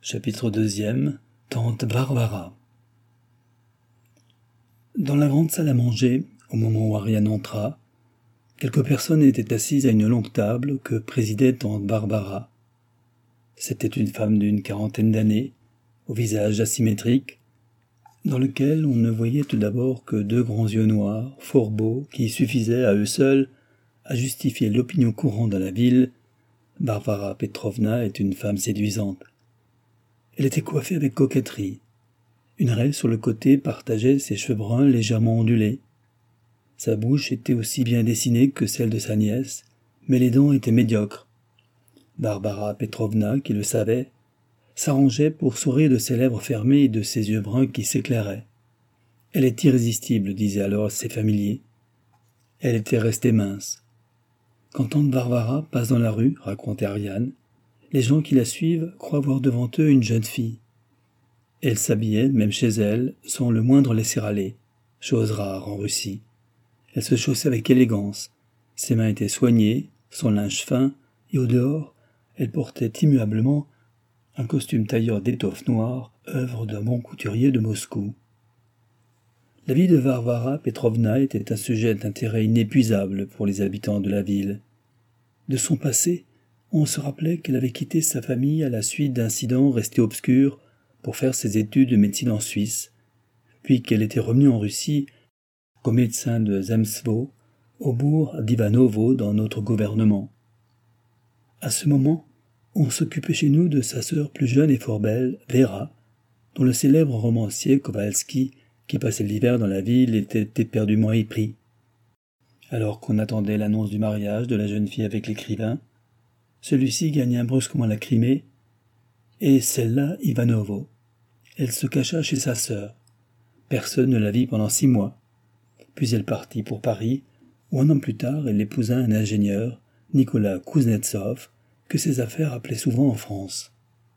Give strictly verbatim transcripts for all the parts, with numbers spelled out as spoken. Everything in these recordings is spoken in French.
Chapitre deuxième. Tante Varvara. Dans la grande salle à manger, au moment où Ariane entra, quelques personnes étaient assises à une longue table que présidait tante Barbara. C'était une femme d'une quarantaine d'années, au visage asymétrique, dans lequel on ne voyait tout d'abord que deux grands yeux noirs, fort beaux, qui suffisaient à eux seuls à justifier l'opinion courante dans la ville. Varvara Petrovna est une femme séduisante. Elle était coiffée avec coquetterie. Une raie sur le côté partageait ses cheveux bruns légèrement ondulés. Sa bouche était aussi bien dessinée que celle de sa nièce, mais les dents étaient médiocres. Varvara Petrovna, qui le savait, s'arrangeait pour sourire de ses lèvres fermées et de ses yeux bruns qui s'éclairaient. Elle est irrésistible, disaient alors ses familiers. Elle était restée mince. Quand tante Varvara passe dans la rue, racontait Ariane, les gens qui la suivent croient voir devant eux une jeune fille. Elle s'habillait, même chez elle, sans le moindre laisser-aller, chose rare en Russie. Elle se chaussait avec élégance, ses mains étaient soignées, son linge fin, et au dehors, elle portait immuablement un costume tailleur d'étoffe noire, œuvre d'un bon couturier de Moscou. La vie de Varvara Petrovna était un sujet d'intérêt inépuisable pour les habitants de la ville. De son passé, on se rappelait qu'elle avait quitté sa famille à la suite d'incidents restés obscurs pour faire ses études de médecine en Suisse, puis qu'elle était revenue en Russie comme médecin de Zemstvo, au bourg d'Ivanovo dans notre gouvernement. À ce moment, on s'occupait chez nous de sa sœur plus jeune et fort belle, Vera, dont le célèbre romancier Kowalski, qui passait l'hiver dans la ville, était éperdument épris. Alors qu'on attendait l'annonce du mariage de la jeune fille avec l'écrivain, celui-ci gagna brusquement la Crimée, et celle-là Ivanovo. Elle se cacha chez sa sœur. Personne ne la vit pendant six mois. Puis elle partit pour Paris, où un an plus tard elle épousa un ingénieur, Nicolas Kouznetsov, que ses affaires appelaient souvent en France.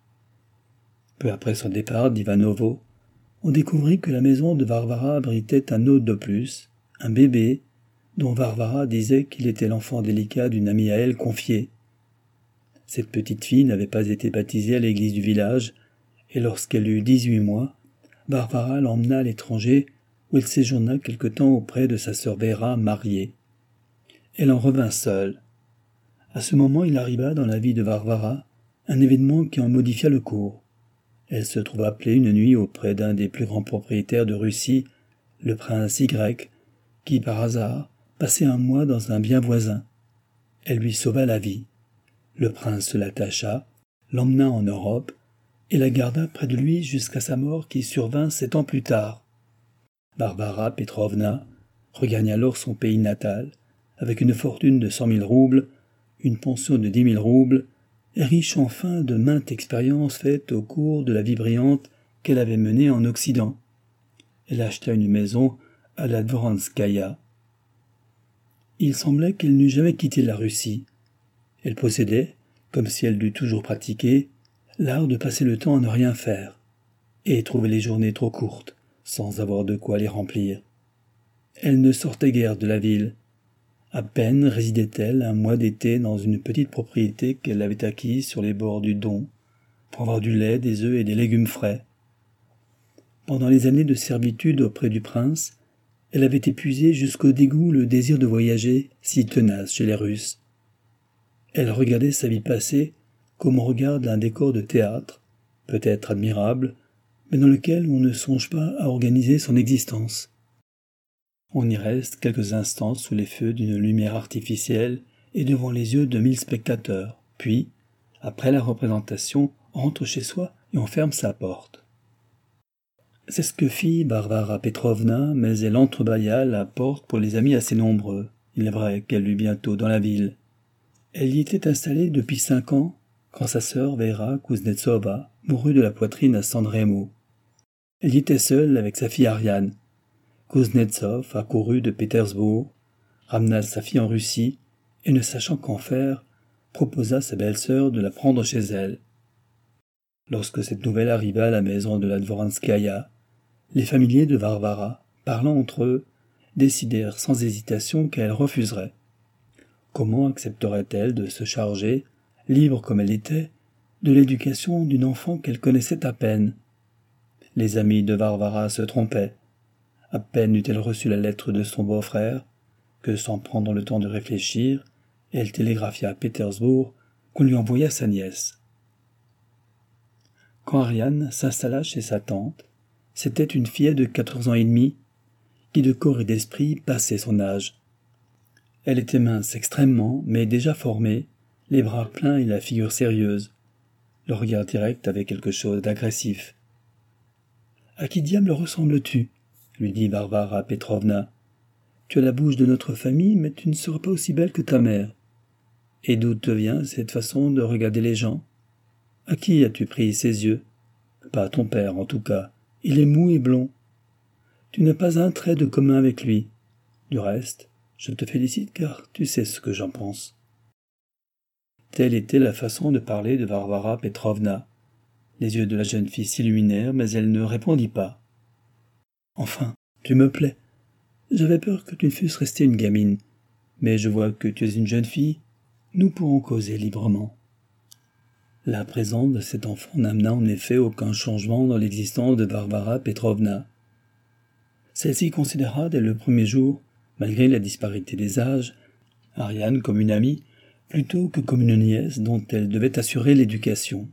Peu après son départ d'Ivanovo, on découvrit que la maison de Varvara abritait un hôte de plus, un bébé, dont Varvara disait qu'il était l'enfant délicat d'une amie à elle confiée. Cette petite fille n'avait pas été baptisée à l'église du village, et lorsqu'elle eut dix-huit mois, Varvara l'emmena à l'étranger, où elle séjourna quelque temps auprès de sa sœur Vera, mariée. Elle en revint seule. À ce moment, il arriva dans la vie de Varvara un événement qui en modifia le cours. Elle se trouva appelée une nuit auprès d'un des plus grands propriétaires de Russie, le prince Y, qui, par hasard, passait un mois dans un bien voisin. Elle lui sauva la vie. Le prince l'attacha, l'emmena en Europe et la garda près de lui jusqu'à sa mort qui survint sept ans plus tard. Varvara Petrovna regagna alors son pays natal avec une fortune de cent mille roubles, une pension de dix mille roubles, et riche enfin de maintes expériences faites au cours de la vie brillante qu'elle avait menée en Occident. Elle acheta une maison à la Dvoranskaya. Il semblait qu'elle n'eût jamais quitté la Russie. Elle possédait, comme si elle l'eût toujours pratiqué, l'art de passer le temps à ne rien faire, et trouver les journées trop courtes, sans avoir de quoi les remplir. Elle ne sortait guère de la ville. À peine résidait-elle un mois d'été dans une petite propriété qu'elle avait acquise sur les bords du Don, pour avoir du lait, des œufs et des légumes frais. Pendant les années de servitude auprès du prince, elle avait épuisé jusqu'au dégoût le désir de voyager, si tenace chez les Russes. Elle regardait sa vie passée comme on regarde un décor de théâtre, peut-être admirable, mais dans lequel on ne songe pas à organiser son existence. On y reste quelques instants sous les feux d'une lumière artificielle et devant les yeux de mille spectateurs, puis, après la représentation, entre chez soi et on ferme sa porte. C'est ce que fit Varvara Petrovna, mais elle entrebâilla la porte pour les amis assez nombreux. Il est vrai qu'elle eut bientôt dans la ville. Elle y était installée depuis cinq ans, quand sa sœur Vera Kouznetsova mourut de la poitrine à San Remo. Elle y était seule avec sa fille Ariane. Kouznetsov accourut de Pétersbourg, ramena sa fille en Russie, et ne sachant qu'en faire, proposa à sa belle-sœur de la prendre chez elle. Lorsque cette nouvelle arriva à la maison de la Dvoranskaya, les familiers de Varvara, parlant entre eux, décidèrent sans hésitation qu'elle refuserait. Comment accepterait-elle de se charger, libre comme elle était, de l'éducation d'une enfant qu'elle connaissait à peine. Les amis de Varvara se trompaient. À peine eut-elle reçu la lettre de son beau-frère, que sans prendre le temps de réfléchir, elle télégraphia à Pétersbourg qu'on lui envoya sa nièce. Quand Ariane s'installa chez sa tante, c'était une fillette de quatorze ans et demi, qui de corps et d'esprit passait son âge. Elle était mince extrêmement, mais déjà formée, les bras pleins et la figure sérieuse. Le regard direct avait quelque chose d'agressif. « À qui diable ressembles-tu » lui dit Varvara Petrovna. « Tu as la bouche de notre famille, mais tu ne seras pas aussi belle que ta mère. Et d'où te vient cette façon de regarder les gens? À qui as-tu pris ces yeux? Pas à ton père, en tout cas. Il est mou et blond. Tu n'as pas un trait de commun avec lui. Du reste, je te félicite car tu sais ce que j'en pense. » Telle était la façon de parler de Varvara Petrovna. Les yeux de la jeune fille s'illuminèrent, mais elle ne répondit pas. « Enfin, tu me plais. J'avais peur que tu ne fusses restée une gamine, mais je vois que tu es une jeune fille. Nous pourrons causer librement. » La présence de cet enfant n'amena en effet aucun changement dans l'existence de Varvara Petrovna. Celle-ci considéra dès le premier jour, malgré la disparité des âges, Ariane comme une amie, plutôt que comme une nièce dont elle devait assurer l'éducation.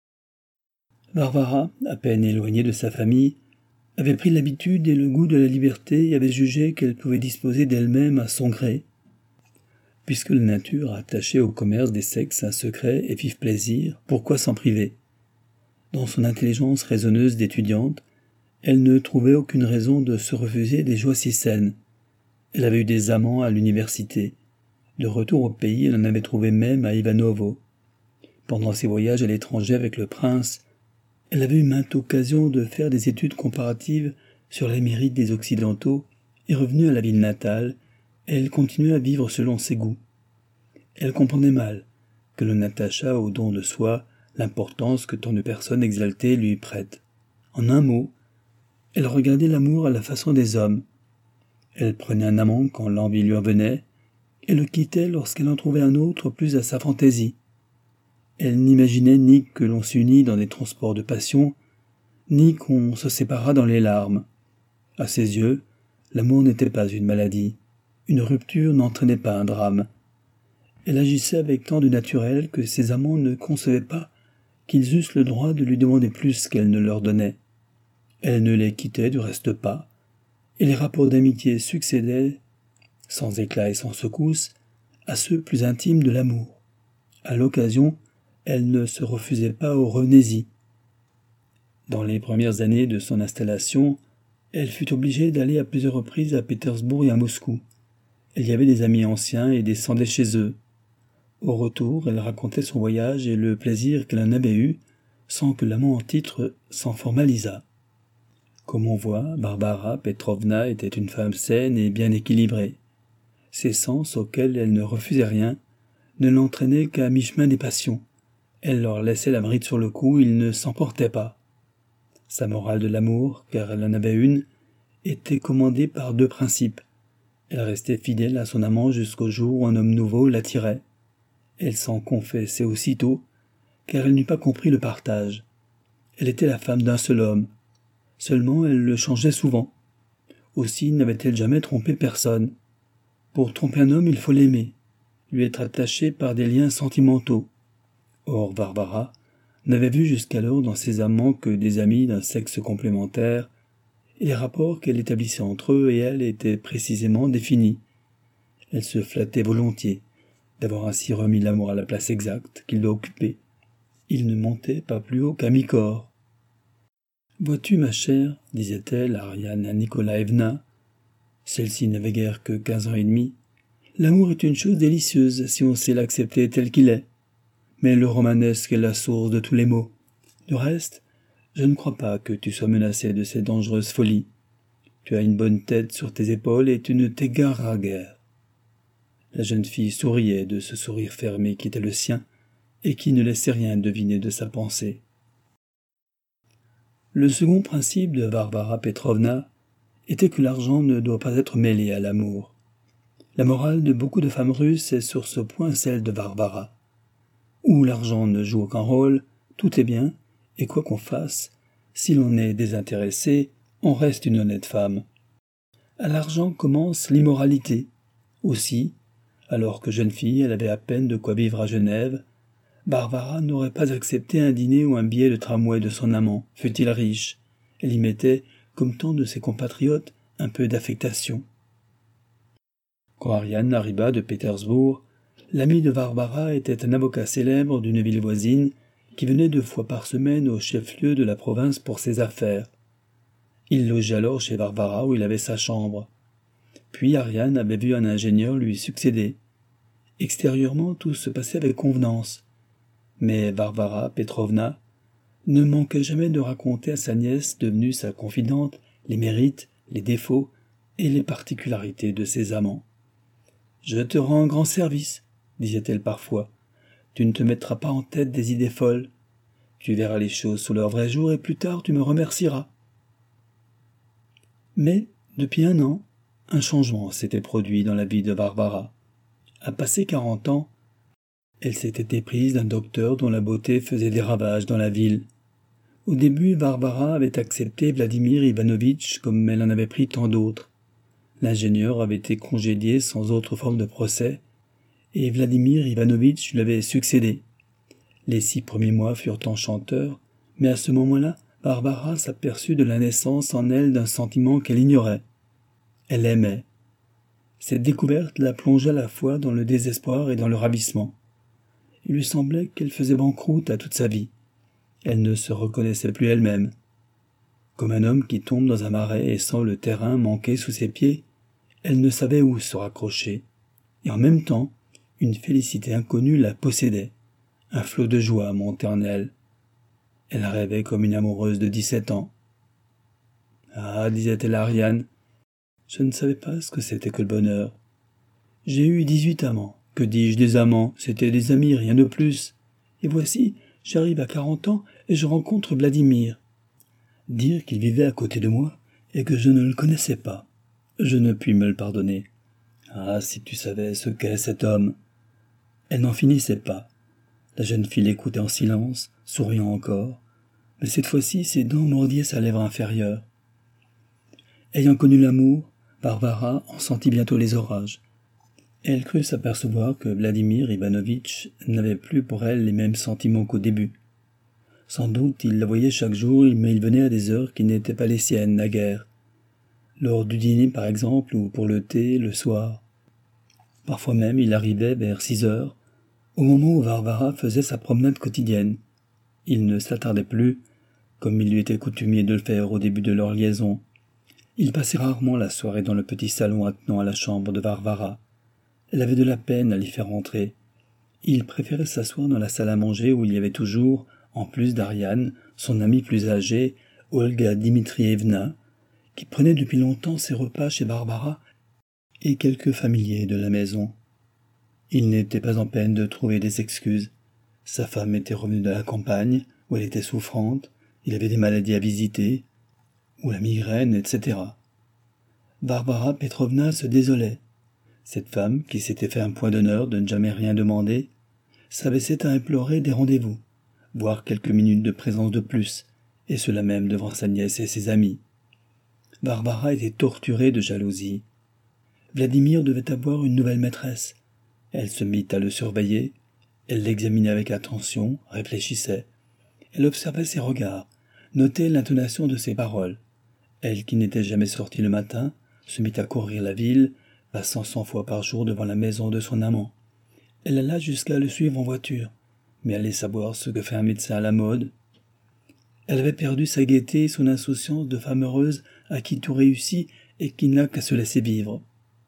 Varvara, à peine éloignée de sa famille, avait pris l'habitude et le goût de la liberté et avait jugé qu'elle pouvait disposer d'elle-même à son gré. Puisque la nature a attaché au commerce des sexes un secret et vif plaisir, pourquoi s'en priver? Dans son intelligence raisonneuse d'étudiante, elle ne trouvait aucune raison de se refuser des joies si saines. Elle avait eu des amants à l'université. De retour au pays, elle en avait trouvé même à Ivanovo. Pendant ses voyages à l'étranger avec le prince, elle avait eu maintes occasions de faire des études comparatives sur les mérites des Occidentaux et revenue à la ville natale, elle continuait à vivre selon ses goûts. Elle comprenait mal que l'on attachât au don de soi l'importance que tant de personnes exaltées lui prêtent. En un mot, elle regardait l'amour à la façon des hommes. Elle prenait un amant quand l'envie lui en venait, et le quittait lorsqu'elle en trouvait un autre plus à sa fantaisie. Elle n'imaginait ni que l'on s'unit dans des transports de passion, ni qu'on se séparât dans les larmes. À ses yeux, l'amour n'était pas une maladie. Une rupture n'entraînait pas un drame. Elle agissait avec tant de naturel que ses amants ne concevaient pas qu'ils eussent le droit de lui demander plus qu'elle ne leur donnait. Elle ne les quittait du reste pas, et les rapports d'amitié succédaient, sans éclat et sans secousse, à ceux plus intimes de l'amour. À l'occasion, elle ne se refusait pas aux revenez-y. Dans les premières années de son installation, elle fut obligée d'aller à plusieurs reprises à Pétersbourg et à Moscou. Elle y avait des amis anciens et descendait chez eux. Au retour, elle racontait son voyage et le plaisir qu'elle en avait eu, sans que l'amant en titre s'en formalisât. Comme on voit, Varvara Petrovna était une femme saine et bien équilibrée. Ses sens, auxquels elle ne refusait rien, ne l'entraînaient qu'à mi-chemin des passions. Elle leur laissait la bride sur le cou, ils ne s'emportaient pas. Sa morale de l'amour, car elle en avait une, était commandée par deux principes. Elle restait fidèle à son amant jusqu'au jour où un homme nouveau l'attirait. Elle s'en confessait aussitôt, car elle n'eût pas compris le partage. Elle était la femme d'un seul homme. Seulement, elle le changeait souvent. Aussi n'avait-elle jamais trompé personne. Pour tromper un homme, il faut l'aimer, lui être attaché par des liens sentimentaux. Or, Varvara n'avait vu jusqu'alors dans ses amants que des amis d'un sexe complémentaire, et les rapports qu'elle établissait entre eux et elle étaient précisément définis. Elle se flattait volontiers d'avoir ainsi remis l'amour à la place exacte qu'il doit occuper. Il ne montait pas plus haut qu'à mi-corps. « Vois-tu, ma chère, disait-elle à Ariane Nikolaïevna, celle-ci n'avait guère que quinze ans et demi, l'amour est une chose délicieuse si on sait l'accepter tel qu'il est. Mais le romanesque est la source de tous les maux. Du reste, je ne crois pas que tu sois menacée de ces dangereuses folies. Tu as une bonne tête sur tes épaules et tu ne t'égareras guère. » La jeune fille souriait de ce sourire fermé qui était le sien et qui ne laissait rien deviner de sa pensée. Le second principe de Varvara Petrovna était que l'argent ne doit pas être mêlé à l'amour. La morale de beaucoup de femmes russes est sur ce point celle de Varvara. Où l'argent ne joue aucun rôle, tout est bien, et quoi qu'on fasse, si l'on est désintéressé, on reste une honnête femme. À l'argent commence l'immoralité. Aussi, alors que jeune fille, elle avait à peine de quoi vivre à Genève, Barbara n'aurait pas accepté un dîner ou un billet de tramway de son amant, fût-il riche. Elle y mettait, comme tant de ses compatriotes, un peu d'affectation. Quand Ariane arriva de Pétersbourg, l'ami de Barbara était un avocat célèbre d'une ville voisine qui venait deux fois par semaine au chef-lieu de la province pour ses affaires. Il logeait alors chez Barbara où il avait sa chambre. Puis Ariane avait vu un ingénieur lui succéder. Extérieurement, tout se passait avec convenance. Mais Varvara Petrovna ne manquait jamais de raconter à sa nièce, devenue sa confidente, les mérites, les défauts et les particularités de ses amants. « Je te rends un grand service, » disait-elle parfois. « Tu ne te mettras pas en tête des idées folles. Tu verras les choses sous leur vrai jour et plus tard tu me remercieras. » Mais, depuis un an, un changement s'était produit dans la vie de Barbara. À passer quarante ans, elle s'était éprise d'un docteur dont la beauté faisait des ravages dans la ville. Au début, Barbara avait accepté Vladimir Ivanovitch comme elle en avait pris tant d'autres. L'ingénieur avait été congédié sans autre forme de procès, et Vladimir Ivanovitch lui avait succédé. Les six premiers mois furent enchanteurs, mais à ce moment-là, Barbara s'aperçut de la naissance en elle d'un sentiment qu'elle ignorait. Elle aimait. Cette découverte la plongea à la fois dans le désespoir et dans le ravissement. Il lui semblait qu'elle faisait banqueroute à toute sa vie. Elle ne se reconnaissait plus elle-même. Comme un homme qui tombe dans un marais et sent le terrain manquer sous ses pieds, elle ne savait où se raccrocher. Et en même temps, une félicité inconnue la possédait. Un flot de joie montait en elle. Elle rêvait comme une amoureuse de dix-sept ans. « Ah, disait-elle à Ariane, je ne savais pas ce que c'était que le bonheur. J'ai eu dix-huit amants. Que dis-je des amants? C'étaient des amis, rien de plus. Et voici, j'arrive à quarante ans et je rencontre Vladimir. Dire qu'il vivait à côté de moi et que je ne le connaissais pas. Je ne puis me le pardonner. Ah, si tu savais ce qu'est cet homme. » Elle n'en finissait pas. La jeune fille l'écoutait en silence, souriant encore, mais cette fois-ci ses dents mordiaient sa lèvre inférieure. Ayant connu l'amour, Barbara en sentit bientôt les orages. Elle crut s'apercevoir que Vladimir Ivanovitch n'avait plus pour elle les mêmes sentiments qu'au début. Sans doute il la voyait chaque jour, mais il venait à des heures qui n'étaient pas les siennes naguère. Lors du dîner par exemple, ou pour le thé, le soir. Parfois même il arrivait vers six heures, au moment où Barbara faisait sa promenade quotidienne. Il ne s'attardait plus, comme il lui était coutumier de le faire au début de leur liaison. Il passait rarement la soirée dans le petit salon attenant à la chambre de Barbara. Elle avait de la peine à l'y faire entrer. Il préférait s'asseoir dans la salle à manger où il y avait toujours, en plus d'Ariane, son amie plus âgée, Olga Dmitrievna, qui prenait depuis longtemps ses repas chez Barbara, et quelques familiers de la maison. Il n'était pas en peine de trouver des excuses. Sa femme était revenue de la campagne, où elle était souffrante, il avait des maladies à visiter, ou la migraine, et cetera. Barbara Petrovna se désolait. Cette femme, qui s'était fait un point d'honneur de ne jamais rien demander, s'abaissait à implorer des rendez-vous, voire quelques minutes de présence de plus, et cela même devant sa nièce et ses amis. Barbara était torturée de jalousie. Vladimir devait avoir une nouvelle maîtresse. Elle se mit à le surveiller, elle l'examinait avec attention, réfléchissait. Elle observait ses regards, notait l'intonation de ses paroles. Elle, qui n'était jamais sortie le matin, se mit à courir la ville, passant cent fois par jour devant la maison de son amant. Elle alla jusqu'à le suivre en voiture, mais allait savoir ce que fait un médecin à la mode. Elle avait perdu sa gaieté et son insouciance de femme heureuse à qui tout réussit et qui n'a qu'à se laisser vivre.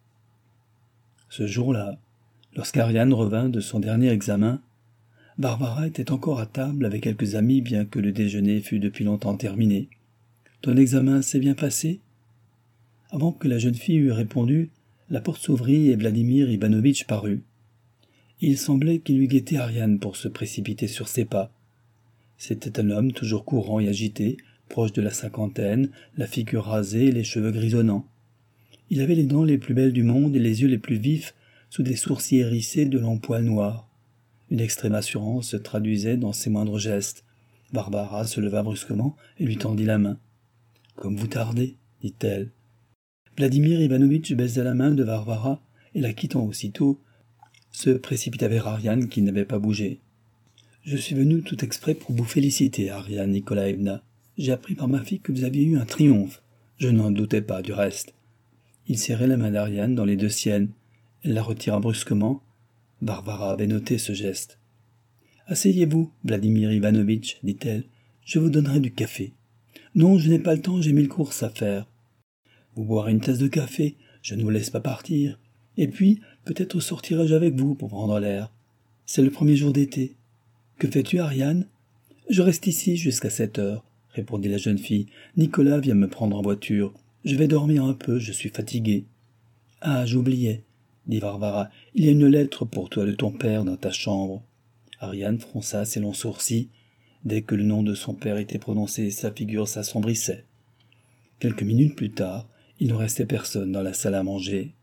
Ce jour-là, lorsqu'Ariane revint de son dernier examen, Barbara était encore à table avec quelques amis bien que le déjeuner fût depuis longtemps terminé. « Ton examen s'est bien passé ?» Avant que la jeune fille eût répondu, la porte s'ouvrit et Vladimir Ivanovitch parut. Il semblait qu'il eût guetté Ariane pour se précipiter sur ses pas. C'était un homme toujours courant et agité, proche de la cinquantaine, la figure rasée et les cheveux grisonnants. Il avait les dents les plus belles du monde et les yeux les plus vifs sous des sourcils hérissés de longs poils noirs. Une extrême assurance se traduisait dans ses moindres gestes. Barbara se leva brusquement et lui tendit la main. « Comme vous tardez, dit-elle. » Vladimir Ivanovitch baisa la main de Varvara et, la quittant aussitôt, se précipita vers Ariane qui n'avait pas bougé. « Je suis venu tout exprès pour vous féliciter, Ariane Nikolaïevna. J'ai appris par ma fille que vous aviez eu un triomphe. Je n'en doutais pas, du reste. » Il serrait la main d'Ariane dans les deux siennes. Elle la retira brusquement. Varvara avait noté ce geste. « Asseyez-vous, Vladimir Ivanovitch, dit-elle. Je vous donnerai du café. »« Non, je n'ai pas le temps, j'ai mille courses à faire. »« Vous boirez une tasse de café, je ne vous laisse pas partir. Et puis, peut-être sortirai-je avec vous pour prendre l'air. C'est le premier jour d'été. Que fais-tu, Ariane ? » ?»« Je reste ici jusqu'à sept heures, répondit la jeune fille. Nicolas vient me prendre en voiture. Je vais dormir un peu, je suis fatiguée. »« Ah, j'oubliais, dit Varvara. Il y a une lettre pour toi de ton père dans ta chambre. » Ariane fronça ses longs sourcils. Dès que le nom de son père était prononcé, sa figure s'assombrissait. Quelques minutes plus tard, il ne restait personne dans la salle à manger.